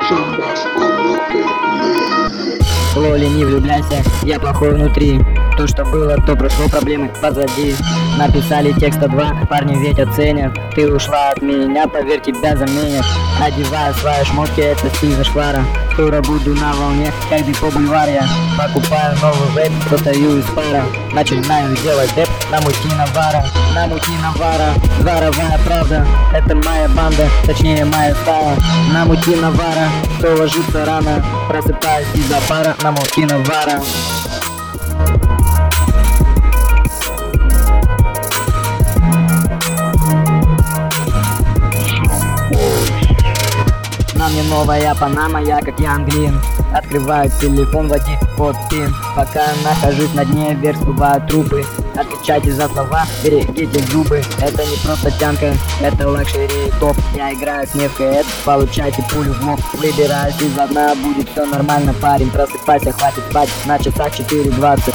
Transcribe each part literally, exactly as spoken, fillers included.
Лоли, не влюбляйся, я плохой внутри. То, что было, то прошло, проблемы позади. Написали текста два, парни ведь оценят. Ты ушла от меня, поверь, тебя заменят. Одеваю свои шмотки, это стиль зашквара. Скоро буду на волне, как бы по бульвар я. Покупаю новый вейп, достаю из пара. Начинаю делать дэп на мути навара. На мути навара, дворовая правда. Это моя банда, точнее моя стая. На мути навара, кто ложится рано. Просыпаюсь из-за пара, на мути навара. На мне новая панама, я как Янглин. Открываю телефон, вводи код пин. Пока нахожусь на дне, вверх всплывают трупы. Отвечайте за слова, берегите зубы. Это не просто тянка, это лакшери топ. Я играю с мевкой, это получайте пулю в лоб. Выбираюсь из одна, будет все нормально, парень. Просыпайся, хватит спать, на часах четыре двадцать.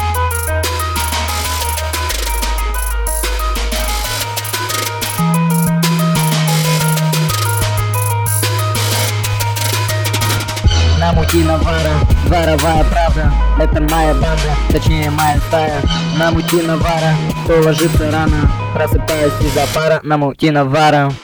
На мути навара, дворовая правда. Это моя банда, точнее моя стая. На мути навара, кто ложится рано. Просыпаюсь из-за пара, на мути навара.